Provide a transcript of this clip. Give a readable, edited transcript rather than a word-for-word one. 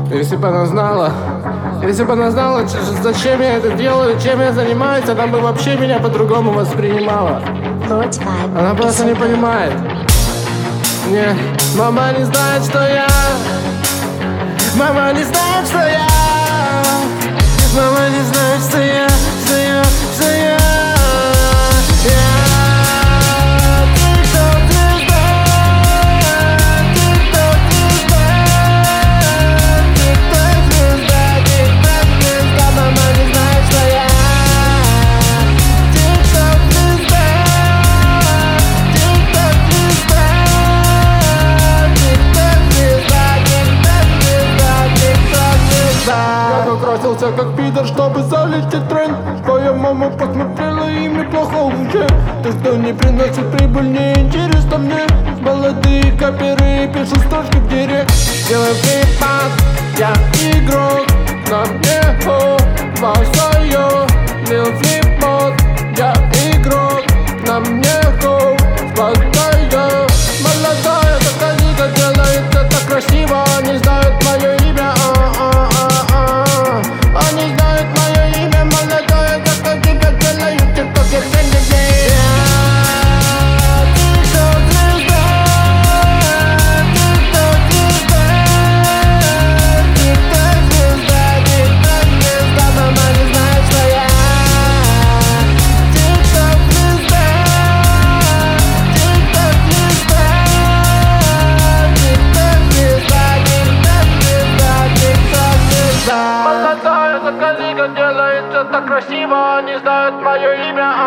Если бы она знала, зачем я это делаю, чем я занимаюсь, она бы вообще меня по-другому воспринимала. Она просто не понимает. Не, мама не знает, что я. Мама не знает, что я. Мама не знает, что я. Красился как пидор, чтобы залезть в тренд. Твоя мама посмотрела и мне плохо уже. То, что не приносит прибыль, не интересно мне. Молодые каперы пишут строчки в директ. Делаю флиппад, я игрок. На мне хо-васайо. Лил флипмод, я игрок. На мне хо-васайо. Молодая заказника делает это красиво. Они знают мое имя. Они знают мое имя, молодое, как тебя делают, тикток и тренди. Молодая заказника делает это красиво. Они знают мое имя.